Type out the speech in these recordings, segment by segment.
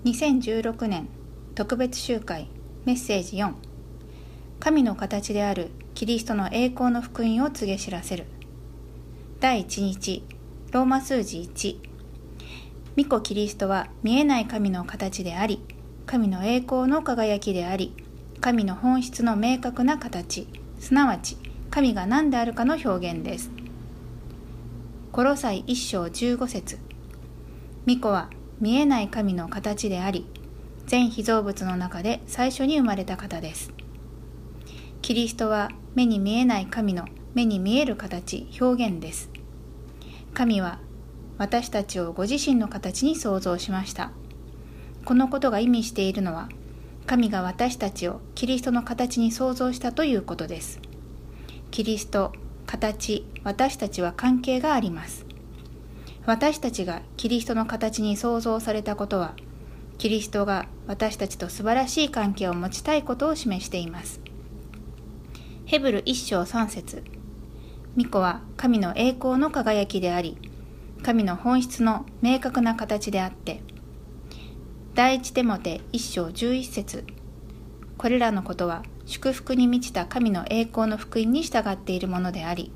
2016年特別集会メッセージ4、神の形であるキリストの栄光の福音を告げ知らせる。第1日、ローマ数字1、御子キリストは見えない神の形であり、神の栄光の輝きであり、神の本質の明確な形、すなわち神が何であるかの表現です。コロサイ1章15節、御子は見えない神の形であり、全被造物の中で最初に生まれた方です。キリストは目に見えない神の目に見える形、表現です。神は私たちをご自身の形に創造しました。このことが意味しているのは、神が私たちをキリストの形に創造したということです。キリスト、形、私たちは関係があります。私たちがキリストの形に創造されたことは、キリストが私たちと素晴らしい関係を持ちたいことを示しています。ヘブル1章3節、御子は神の栄光の輝きであり、神の本質の明確な形であって、第一テモテ1章11節、これらのことは祝福に満ちた神の栄光の福音に従っているものであり、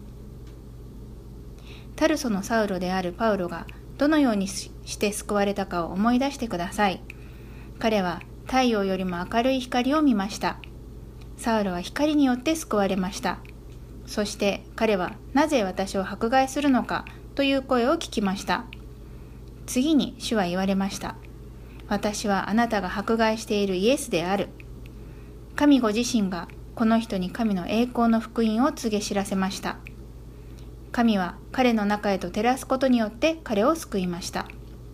タルソのサウロであるパウロがどのようにして救われたかを思い出してください。彼は太陽よりも明るい光を見ました。サウロは光によって救われました。そして彼はなぜ私を迫害するのかという声を聞きました。次に主は言われました。私はあなたが迫害しているイエスである。神ご自身がこの人に神の栄光の福音を告げ知らせました。神は彼の中へと照らすことによって彼を救いました。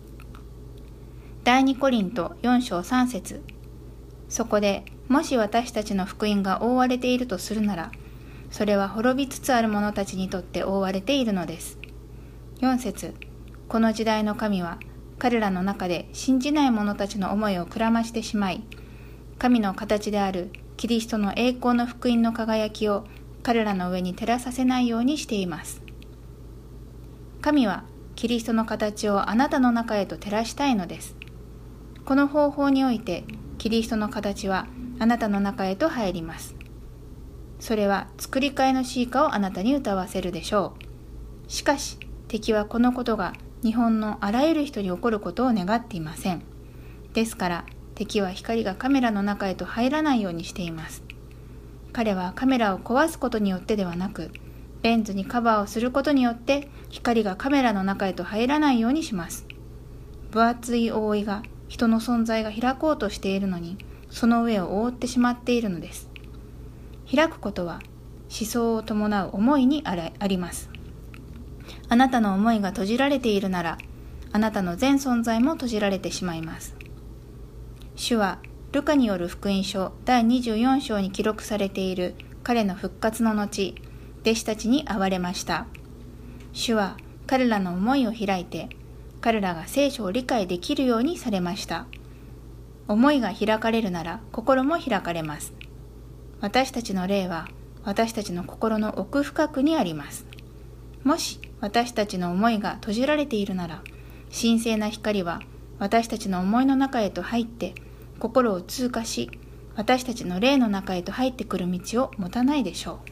第2コリント4章3節、そこでもし私たちの福音が覆われているとするなら、それは滅びつつある者たちにとって覆われているのです。4節、この時代の神は彼らの中で信じない者たちの思いをくらましてしまい、神の形であるキリストの栄光の福音の輝きを彼らの上に照らさせないようにしています。神はキリストの形をあなたの中へと照らしたいのです。この方法においてキリストの形はあなたの中へと入ります。それは作り変えの詩歌をあなたに歌わせるでしょう。しかし敵はこのことが日本のあらゆる人に起こることを願っていません。ですから敵は光がカメラの中へと入らないようにしています。彼はカメラを壊すことによってではなく、レンズにカバーをすることによって光がカメラの中へと入らないようにします。分厚い覆いが人の存在が開こうとしているのに、その上を覆ってしまっているのです。開くことは思想を伴う思いにあります。あなたの思いが閉じられているなら、あなたの全存在も閉じられてしまいます。主はルカによる福音書第24章に記録されている彼の復活の後、弟子たちに会われました。主は彼らの思いを開いて、彼らが聖書を理解できるようにされました。思いが開かれるなら心も開かれます。私たちの霊は私たちの心の奥深くにあります。もし私たちの思いが閉じられているなら、神聖な光は私たちの思いの中へと入って心を通過し、私たちの霊の中へと入ってくる道を持たないでしょう。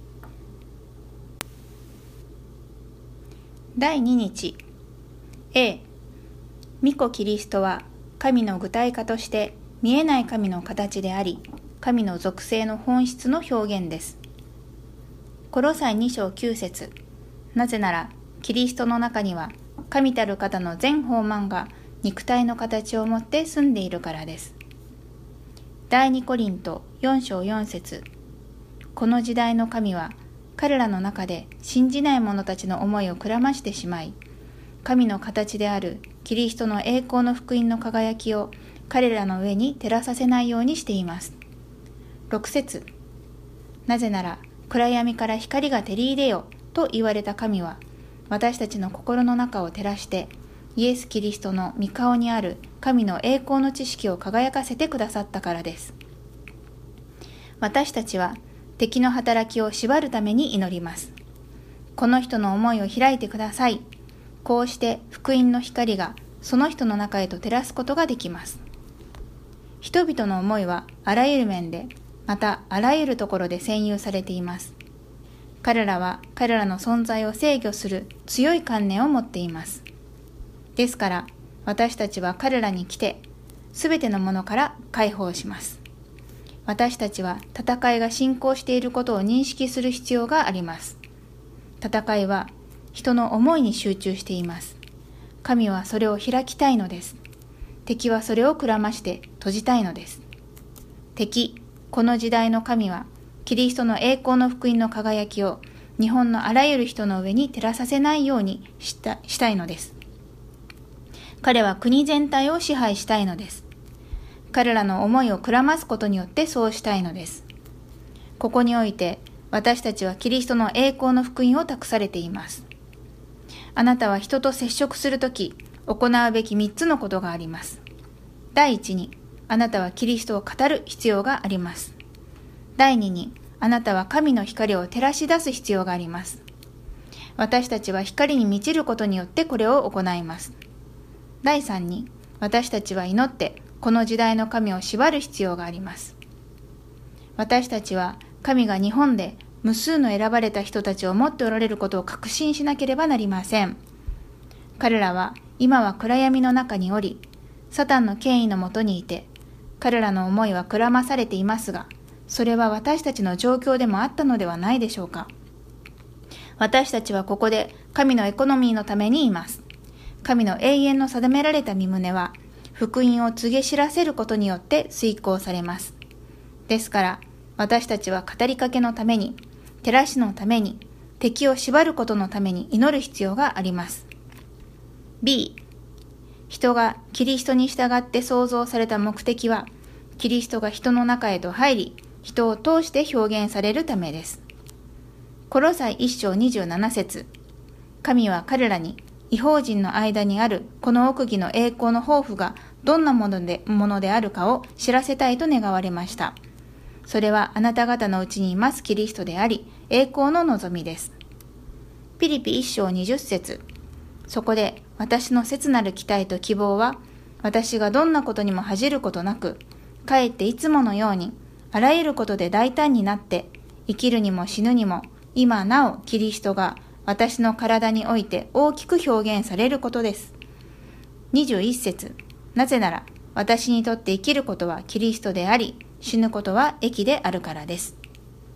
第2日、A、御子キリストは神の具体化として見えない神の形であり、神の属性の本質の表現です。コロサイ2章9節、なぜならキリストの中には神たる方の全豊満が肉体の形をもって住んでいるからです。第2コリント4章4節、この時代の神は彼らの中で信じない者たちの思いをくらましてしまい、神の形であるキリストの栄光の福音の輝きを彼らの上に照らさせないようにしています。6節、なぜなら暗闇から光が照り入れよと言われた神は、私たちの心の中を照らして、イエス・キリストの御顔にある神の栄光の知識を輝かせてくださったからです。私たちは敵の働きを縛るために祈ります。この人の思いを開いてください。こうして福音の光がその人の中へと照らすことができます。人々の思いはあらゆる面で、またあらゆるところで占有されています。彼らは彼らの存在を制御する強い観念を持っています。ですから私たちは彼らに来て、すべてのものから解放します。私たちは戦いが進行していることを認識する必要があります。戦いは人の思いに集中しています。神はそれを開きたいのです。敵はそれをくらまして閉じたいのです。敵、この時代の神は、キリストの栄光の福音の輝きを日本のあらゆる人の上に照らさせないようにしたいのです。彼は国全体を支配したいのです。彼らの思いをくらますことによってそうしたいのです。ここにおいて私たちはキリストの栄光の福音を託されています。あなたは人と接触するとき行うべき3つのことがあります。第一に、あなたはキリストを語る必要があります。第二に、あなたは神の光を照らし出す必要があります。私たちは光に満ちることによってこれを行います。第三に、私たちは祈ってこの時代の神を縛る必要があります。私たちは神が日本で無数の選ばれた人たちを持っておられることを確信しなければなりません。彼らは今は暗闇の中におり、サタンの権威のもとにいて、彼らの思いはくらまされていますが、それは私たちの状況でもあったのではないでしょうか。私たちはここで神のエコノミーのためにいます。神の永遠の定められた御胸は、福音を告げ知らせることによって遂行されます。ですから、私たちは語りかけのために、照らしのために、敵を縛ることのために祈る必要があります。B、人がキリストに従って創造された目的は、キリストが人の中へと入り、人を通して表現されるためです。コロサイ1章27節、神は彼らに、異邦人の間にあるこの奥義の栄光の抱負がどんなものであるかを知らせたいと願われました。それはあなた方のうちにいますキリストであり、栄光の望みです。ピリピ1章20節、そこで私の切なる期待と希望は、私がどんなことにも恥じることなく、かえっていつものように、あらゆることで大胆になって、生きるにも死ぬにも、今なおキリストが私の体において大きく表現されることです。21節、なぜなら私にとって生きることはキリストであり、死ぬことは益であるからです。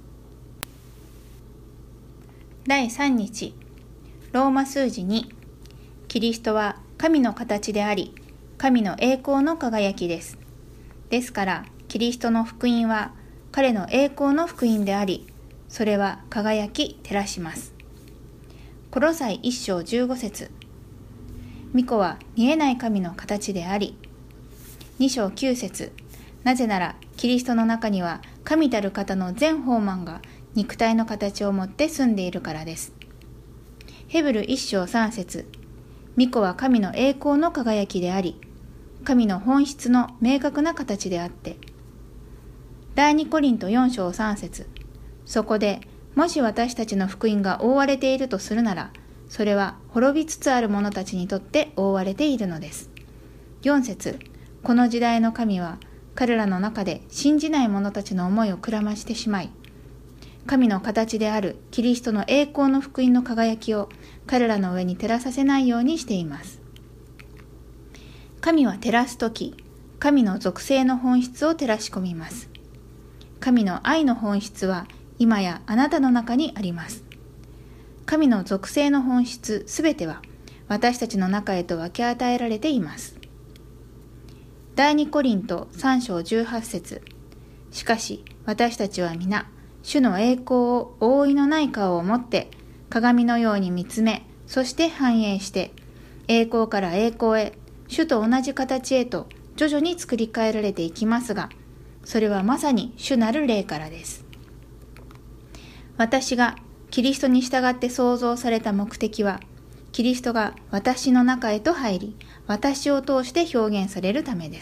第3日、ローマ数字2、キリストは神の形であり、神の栄光の輝きです。ですから、キリストの福音は彼の栄光の福音であり、それは輝き照らします。コロサイ1章15節、御子は見えない神の形であり、2章9節、なぜならキリストの中には神たる方の全豊満が肉体の形をもって住んでいるからです。ヘブル1章3節、御子は神の栄光の輝きであり、神の本質の明確な形であって、第2コリント4章3節、そこでもし私たちの福音が覆われているとするなら、それは滅びつつある者たちにとって覆われているのです。4節、この時代の神は彼らの中で信じない者たちの思いをくらましてしまい、神の形であるキリストの栄光の福音の輝きを彼らの上に照らさせないようにしています。神は照らすとき、神の属性の本質を照らし込みます。神の愛の本質は今やあなたの中にあります。神の属性の本質すべては私たちの中へと分け与えられています。第2コリント3章18節、しかし私たちは皆、主の栄光を覆いのない顔を持って、鏡のように見つめ、そして反映して、栄光から栄光へ、主と同じ形へと徐々に作り変えられていきますが、それはまさに主なる霊からです。私がキリストに従って創造された目的は、キリストが私の中へと入り、私を通して表現されるためです。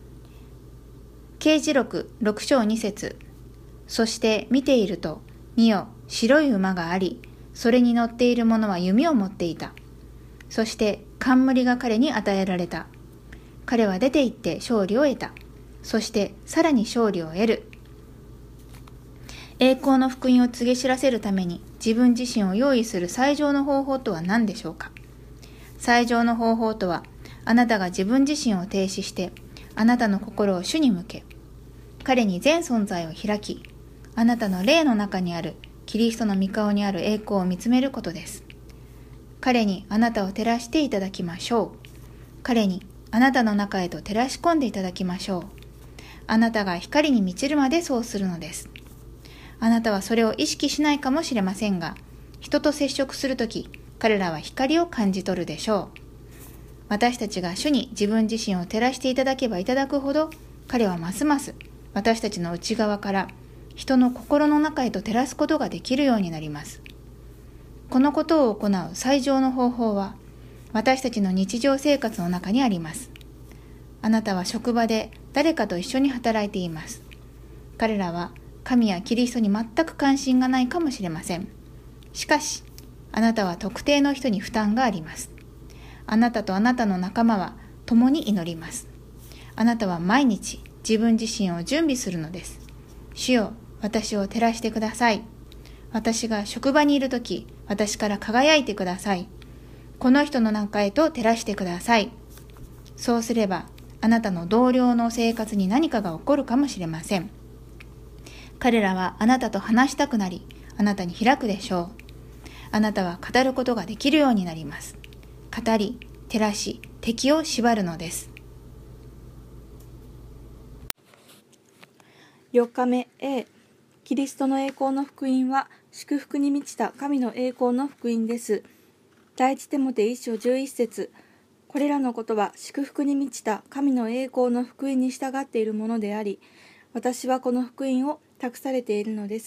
啓示録6章2節、そして見ていると、見よ、白い馬があり、それに乗っている者は弓を持っていた。そして冠が彼に与えられた。彼は出て行って勝利を得た。そしてさらに勝利を得る。栄光の福音を告げ知らせるために自分自身を用意する最上の方法とは何でしょうか。最上の方法とは、あなたが自分自身を停止して、あなたの心を主に向け、彼に全存在を開き、あなたの霊の中にあるキリストの御顔にある栄光を見つめることです。彼にあなたを照らしていただきましょう。彼にあなたの中へと照らし込んでいただきましょう。あなたが光に満ちるまでそうするのです。あなたはそれを意識しないかもしれませんが、人と接触するとき、彼らは光を感じ取るでしょう。私たちが主に自分自身を照らしていただけばいただくほど、彼はますます私たちの内側から人の心の中へと照らすことができるようになります。このことを行う最上の方法は、私たちの日常生活の中にあります。あなたは職場で誰かと一緒に働いています。彼らは神やキリストに全く関心がないかもしれません。しかし、あなたは特定の人に負担があります。あなたとあなたの仲間は共に祈ります。あなたは毎日自分自身を準備するのです。主よ、私を照らしてください。私が職場にいるとき、私から輝いてください。この人の中へと照らしてください。そうすれば、あなたの同僚の生活に何かが起こるかもしれません。彼らはあなたと話したくなり、あなたに開くでしょう。あなたは語ることができるようになります。語り、照らし、敵を縛るのです。 4日目 A、 キリストの栄光の福音は祝福に満ちた神の栄光の福音です。第一テモテ1章11節、これらのことは祝福に満ちた神の栄光の福音に従っているものであり、私はこの福音を託されているのです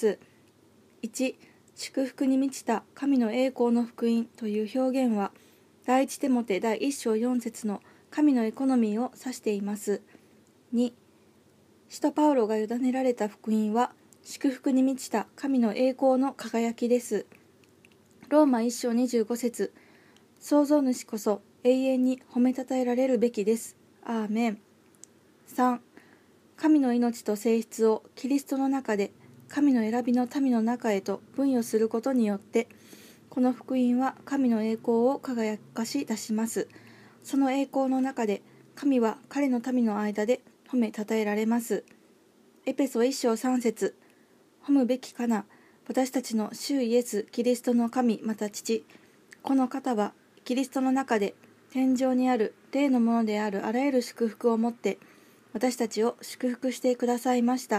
。1、祝福に満ちた神の栄光の福音という表現は、第一テモテ第1章4節の神のエコノミーを指しています。2、使徒パウロが委ねられた福音は、祝福に満ちた神の栄光の輝きです。ローマ1章25節、創造主こそ永遠に褒めたたえられるべきです。アーメン。3、神の命と性質をキリストの中で神の選びの民の中へと分与することによって、この福音は神の栄光を輝かし出します。その栄光の中で神は彼の民の間で褒めたたえられます。エペソ1章3節、褒むべきかな、私たちの主イエス・キリストの神また父、この方はキリストの中で天上にある霊のものであるあらゆる祝福をもって私たちを祝福してくださいました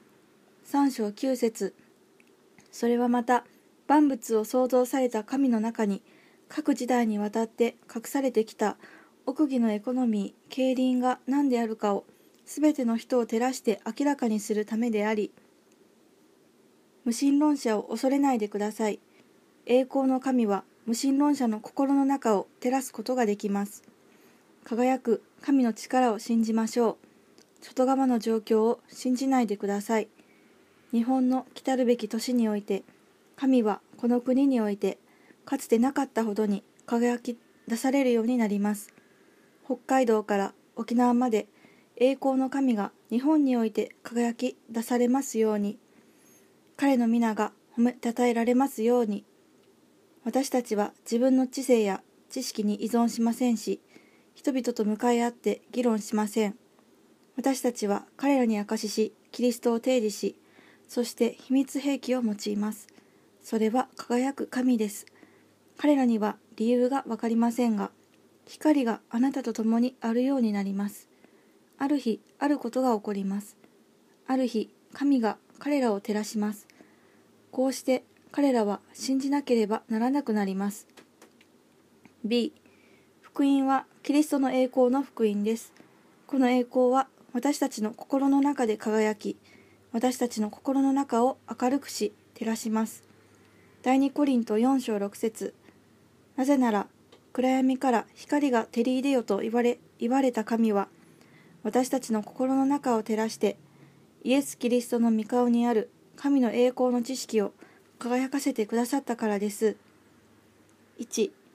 。3章9節、それはまた万物を創造された神の中に各時代にわたって隠されてきた奥義のエコノミー、経輪が何であるかをすべての人を照らして明らかにするためであり、無神論者を恐れないでください。栄光の神は無神論者の心の中を照らすことができます。輝く神の力を信じましょう。外側の状況を信じないでください。日本の来るべき年において、神はこの国においてかつてなかったほどに輝き出されるようになります。北海道から沖縄まで栄光の神が日本において輝き出されますように、彼の皆が褒めたたえられますように。私たちは自分の知性や知識に依存しませんし、人々と向かい合って議論しません。私たちは彼らに証しし、キリストを提示し、そして秘密兵器を用います。それは輝く神です。彼らには理由がわかりませんが、光があなたと共にあるようになります。ある日、あることが起こります。ある日、神が彼らを照らします。こうして彼らは信じなければならなくなります。B、福音はキリストの栄光の福音です。この栄光は私たちの心の中で輝き、私たちの心の中を明るくし、照らします。第2コリント4章6節、なぜなら暗闇から光が照り出よと言われた神は、私たちの心の中を照らして、イエス・キリストの御顔にある神の栄光の知識を輝かせてくださったからです。1、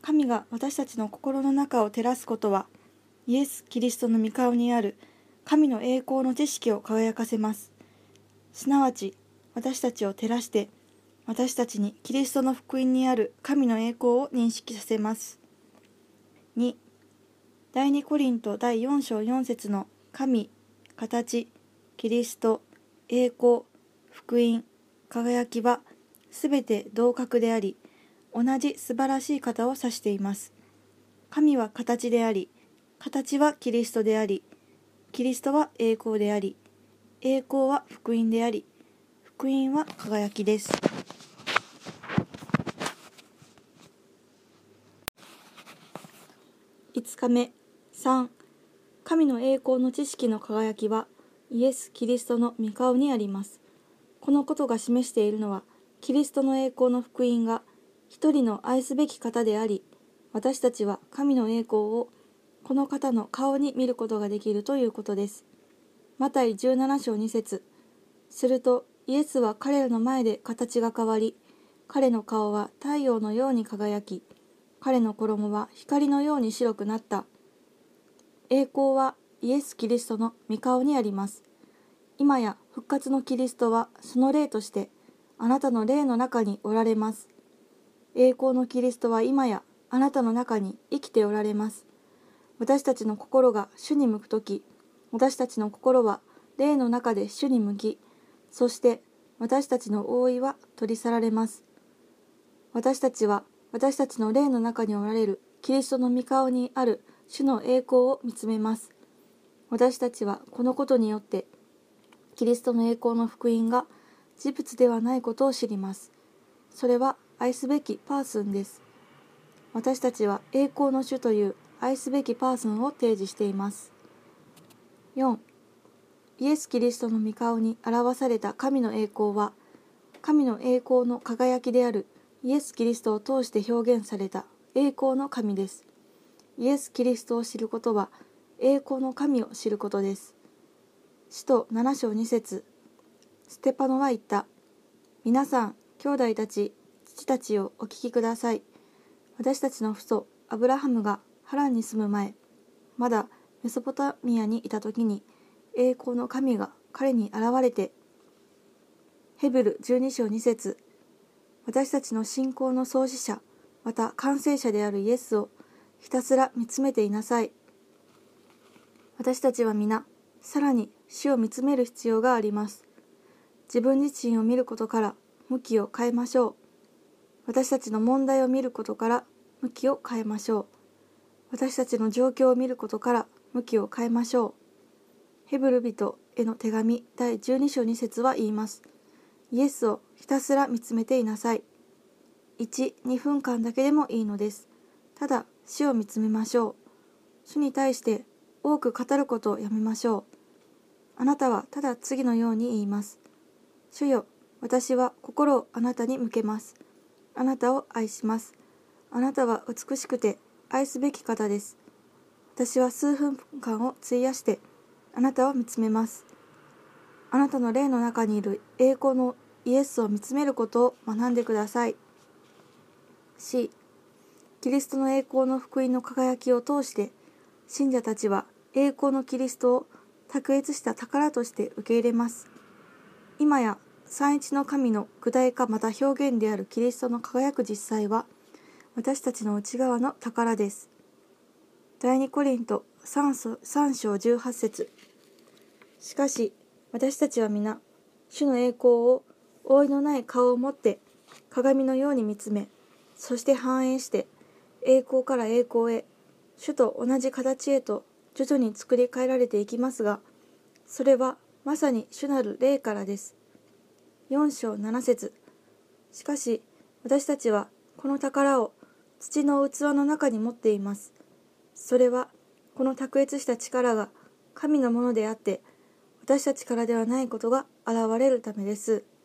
神が私たちの心の中を照らすことは、イエス・キリストの御顔にある神の栄光の知識を輝かせます。すなわち、私たちを照らして、私たちにキリストの福音にある神の栄光を認識させます。2. 第2コリント第4章4節の神、形、キリスト、栄光、福音、輝きはすべて同格であり、同じ素晴らしい方を指しています。神は形であり、形はキリストであり、キリストは栄光であり、栄光は福音であり、福音は輝きです。5日目。3. 神の栄光の知識の輝きはイエス・キリストの御顔にあります。このことが示しているのは、キリストの栄光の福音が一人の愛すべき方であり、私たちは神の栄光をこの方の顔に見ることができるということです。マタイ17章2節。するとイエスは彼らの前で形が変わり、彼の顔は太陽のように輝き、彼の衣は光のように白くなった。栄光はイエス・キリストの御顔にあります。今や復活のキリストはその霊としてあなたの霊の中におられます。栄光のキリストは今やあなたの中に生きておられます。私たちの心が主に向くとき、私たちの心は霊の中で主に向き、そして私たちの覆いは取り去られます。私たちは私たちの霊の中におられるキリストの御顔にある主の栄光を見つめます。私たちはこのことによってキリストの栄光の福音が事物ではないことを知ります。それは愛すべきパーソンです。私たちは栄光の主という愛すべきパーソンを提示しています。4. イエス・キリストの御顔に表された神の栄光は、神の栄光の輝きであるイエス・キリストを通して表現された栄光の神です。イエス・キリストを知ることは栄光の神を知ることです。使徒7章2節。ステパノは言った。皆さん、兄弟たち、父たちをお聞きください。私たちの父祖アブラハムがハランに住む前、まだメソポタミアにいた時に栄光の神が彼に現れて、ヘブル12章2節。私たちの信仰の創始者、また完成者であるイエスをひたすら見つめていなさい。私たちは皆、さらに主を見つめる必要があります。自分自身を見ることから向きを変えましょう。私たちの問題を見ることから向きを変えましょう。私たちの状況を見ることから向きを変えましょう。ヘブル人への手紙第12章2節は言います。イエスをひたすら見つめていなさい。1、2分間だけでもいいのです。ただ主を見つめましょう。主に対して多く語ることをやめましょう。あなたはただ次のように言います。主よ、私は心をあなたに向けます。あなたを愛します。あなたは美しくて愛すべき方です。私は数分間を費やしてあなたを見つめます。あなたの霊の中にいる栄光のイエスを見つめることを学んでください。C、キリストの栄光の福音の輝きを通して信者たちは栄光のキリストを卓越した宝として受け入れます。今や三一の神の具体化また表現であるキリストの輝く実際は私たちの内側の宝です。第2コリント3章18節。しかし私たちは皆主の栄光を覆いのない顔を持って鏡のように見つめ、そして反映して栄光から栄光へ、主と同じ形へと徐々に作り変えられていきますが、それはまさに主なる霊からです。4章7節。しかし私たちはこの宝を土の器の中に持っています。それはこの卓越した力が神のものであって私たちからではないことが現れるためです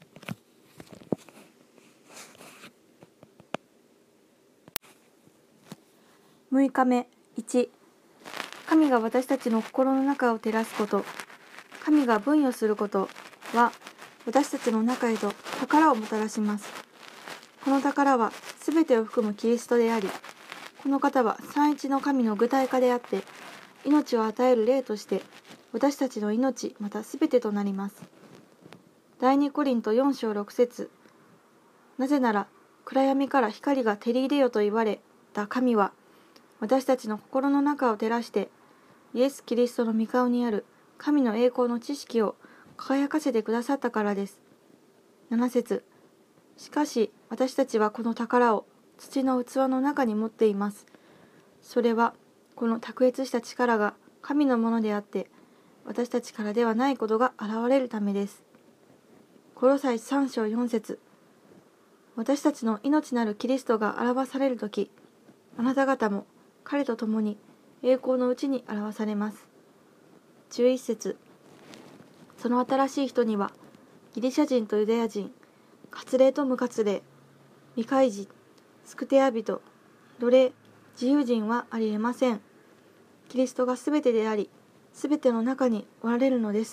。6日目。1、神が私たちの心の中を照らすこと、神が分与することは私たちの中へと宝をもたらします。この宝はすべてを含むキリストであり、 この方は三一の神の具体化であって、命を与える霊として私たちの命またすべてとなります。第二コリント4章6節、なぜなら暗闇から光が照り出よと言われた神は、私たちの心の中を照らしてイエス・キリストの御顔にある神の栄光の知識を輝かせてくださったからです。7節、しかし私たちはこの宝を土の器の中に持っています。それはこの卓越した力が神のものであって、私たちからではないことが現れるためです。コロサイ3章4節、私たちの命なるキリストが表されるとき、あなた方も彼と共に栄光のうちに表されます。11節、その新しい人にはギリシャ人とユダヤ人、割礼と無割礼、未開人、スクテア人、奴隷、自由人はありえません。キリストがすべてであり、すべての中におられるのです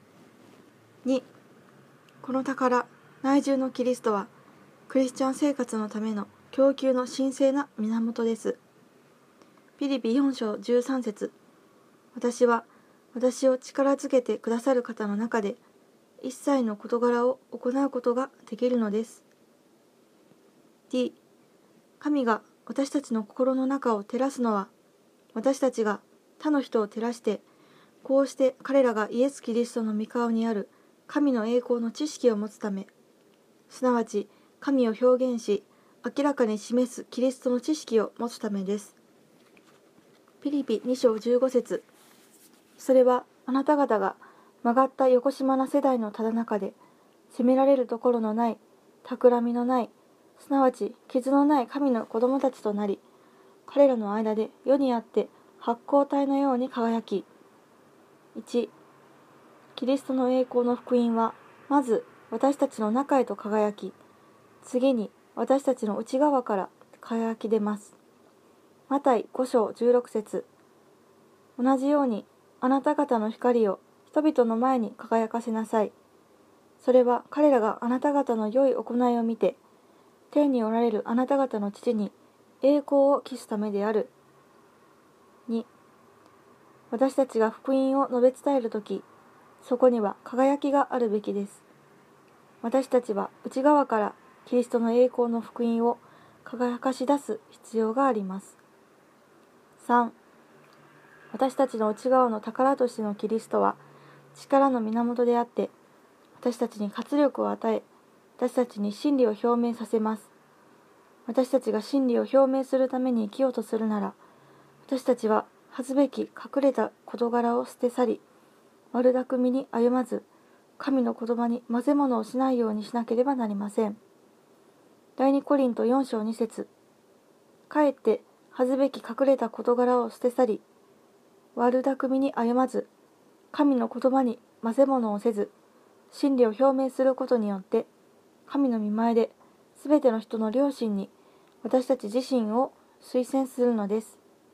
。2、この宝、内住のキリストは、クリスチャン生活のための供給の神聖な源です。ピリピ4章13節、私は私を力づけてくださる方の中で一切の事柄を行うことができるのです。D、神が私たちの心の中を照らすのは、私たちが他の人を照らして、こうして彼らがイエス・キリストの御顔にある神の栄光の知識を持つため、すなわち神を表現し明らかに示すキリストの知識を持つためです。ピリピ2章15節、それはあなた方が曲がったよこしまな世代のただ中で、責められるところのない、企みのない、すなわち傷のない神の子供たちとなり、彼らの間で世にあって発光体のように輝き。1、キリストの栄光の福音は、まず私たちの中へと輝き、次に私たちの内側から輝き出ます。マタイ5章16節、同じようにあなた方の光を人々の前に輝かせなさい。それは彼らがあなた方の良い行いを見て、天におられるあなた方の父に栄光を期すためである。2、私たちが福音を述べ伝えるとき、そこには輝きがあるべきです。私たちは内側からキリストの栄光の福音を輝かし出す必要があります。3、私たちの内側の宝としてのキリストは力の源であって、私たちに活力を与え、私たちに真理を表明させます。私たちが真理を表明するために生きようとするなら、私たちは恥ずべき隠れた事柄を捨て去り、悪巧みに歩まず、神の言葉に混ぜ物をしないようにしなければなりません。第二コリント4章2節、かえって恥ずべき隠れた事柄を捨て去り、悪巧みに歩まず、神の言葉に混ぜ物をせず、真理を表明することによって、神の御前ですべての人の良心に私たち自身を推薦するのです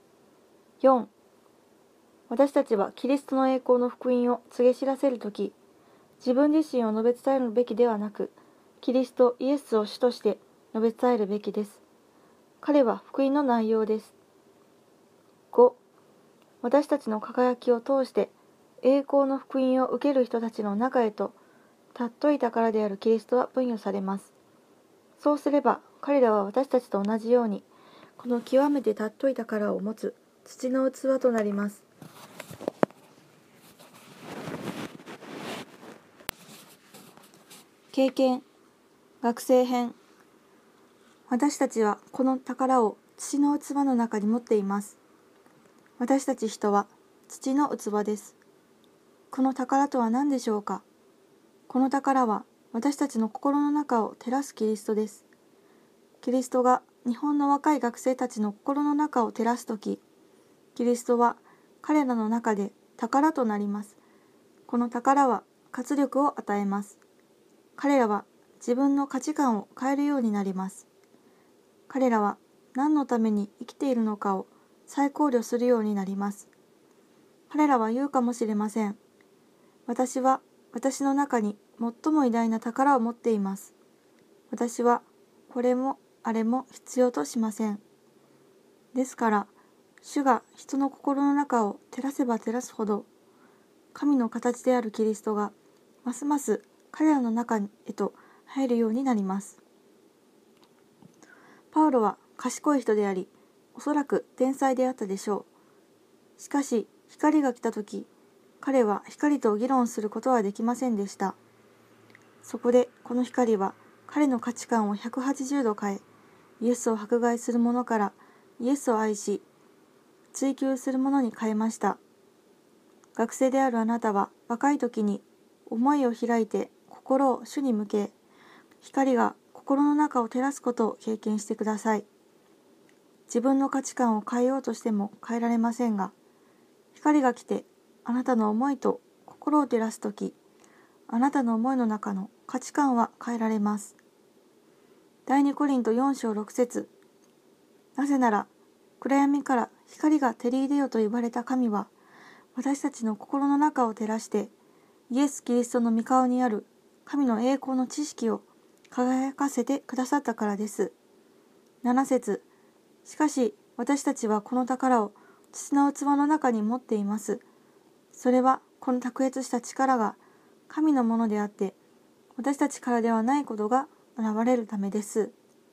。4、私たちはキリストの栄光の福音を告げ知らせるとき、自分自身を述べ伝えるべきではなく、キリストイエスを主として述べ伝えるべきです。彼は福音の内容です。5、私たちの輝きを通して栄光の福音を受ける人たちの中へと尊い宝であるキリストは分与されます。そうすれば彼らは私たちと同じようにこの極めて尊い宝を持つ土の器となります。経験学生編、私たちはこの宝を土の器の中に持っています。私たち人は土の器です。この宝とは何でしょうか。この宝は私たちの心の中を照らすキリストです。キリストが日本の若い学生たちの心の中を照らすとき、キリストは彼らの中で宝となります。この宝は活力を与えます。彼らは自分の価値観を変えるようになります。彼らは何のために生きているのかを再考慮するようになります。彼らは言うかもしれません。私は私の中に最も偉大な宝を持っています。私はこれもあれも必要としません。 ですから、主が人の心の中を照らせば照らすほど、神の形であるキリストがますます彼らの中へと入るようになります。パウロは賢い人であり、おそらく天才であったでしょう。しかし、光が来たとき、彼は光と議論することはできませんでした。そこでこの光は彼の価値観を180度変え、イエスを迫害する者からイエスを愛し、追求する者に変えました。学生であるあなたは若い時に思いを開いて心を主に向け、光が心の中を照らすことを経験してください。自分の価値観を変えようとしても変えられませんが、光が来てあなたの思いと心を照らすとき、あなたの思いの中の価値観は変えられます。第2コリント4章6節。なぜなら、暗闇から光が照り出よと言われた神は、私たちの心の中を照らして、イエス・キリストの御顔にある神の栄光の知識を輝かせてくださったからです。7節。しかし、私たちはこの宝を土の器の中に持っています。それはこの卓越した力が神のものであって、私たちからではないことが現れるためです。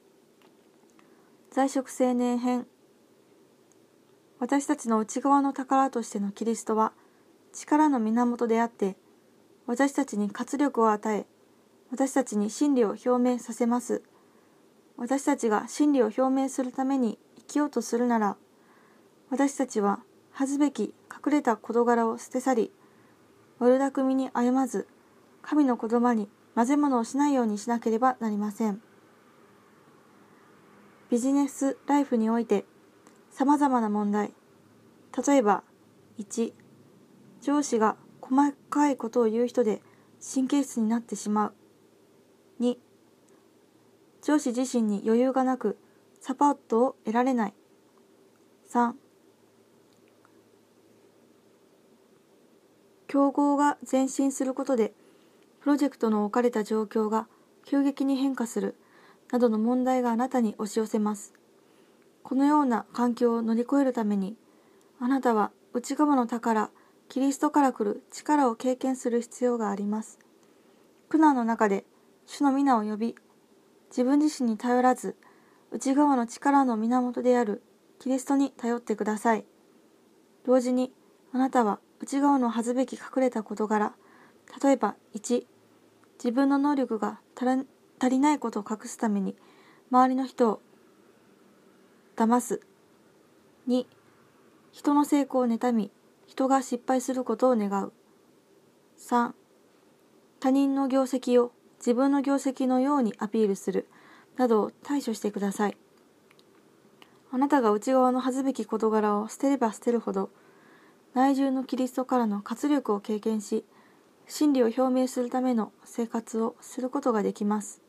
在職青年編。私たちの内側の宝としてのキリストは力の源であって、私たちに活力を与え、私たちに真理を表明させます。私たちが真理を表明するために生きようとするなら、私たちは恥ずべき隠れた事柄を捨て去り、悪巧みに歩まず、神の言葉に混ぜ物をしないようにしなければなりません。ビジネスライフにおいて、様々な問題。例えば、1、上司が細かいことを言う人で神経質になってしまう。2、上司自身に余裕がなくサポートを得られない。3、競合が前進することでプロジェクトの置かれた状況が急激に変化するなどの問題があなたに押し寄せます。このような環境を乗り越えるために、あなたは内側の宝、キリストから来る力を経験する必要があります。苦難の中で主の皆を呼び、自分自身に頼らず、内側の力の源であるキリストに頼ってください。同時に、あなたは内側の恥ずべき隠れた事柄、例えば1、自分の能力が足りないことを隠すために周りの人を騙す。2、人の成功を妬み、人が失敗することを願う。3、他人の業績を自分の業績のようにアピールするなどを対処してください。あなたが内側の恥ずべき事柄を捨てれば捨てるほど、内住のキリストからの活力を経験し、真理を表明するための生活をすることができます。